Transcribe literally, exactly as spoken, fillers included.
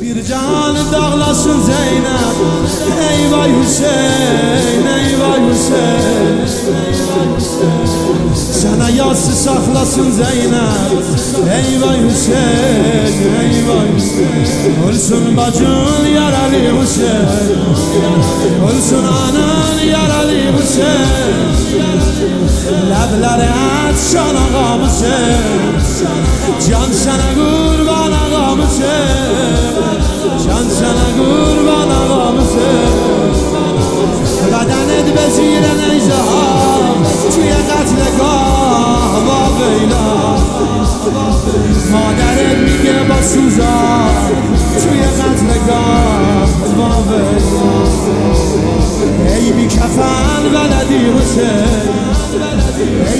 bir can dağlasın Zeynep. Ey vay Hüseyin, ey vay Hüseyin. Sana yası saklasın Zeynep. Ey vay Hüseyin, ey vay Hüseyin. Ölsün bacın yaralı Hüseyin, ölsün anan yaralı Hüseyin. Lebleri et şan ağam Hüseyin, can sana kurban ağam Hüseyin, can sana kurban ağam Hüseyin. Bedenet vezire neyzahar, توی قتلگاه واقعیلا مادرت میگه با سوزان توی قتلگاه واقعیلا ای بی کفن بلدی حسین،